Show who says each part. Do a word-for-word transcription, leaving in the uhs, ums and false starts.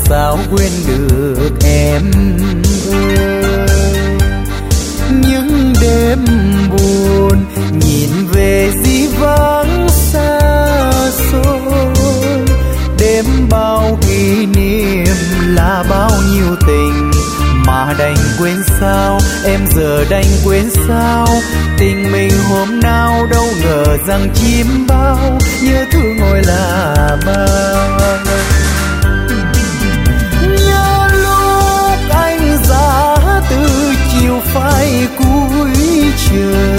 Speaker 1: sao quên được em ơi. Những đêm buồn nhìn về dĩ vãng xa xôi, đêm bao kỷ niệm là bao nhiêu tình mà đành quên sao, em giờ đành quên sao. Tình mình hôm nào đâu ngờ rằng chim bao, nhớ thương ngồi là bao. Nhớ lúc anh giá từ chiều phai cuối trời,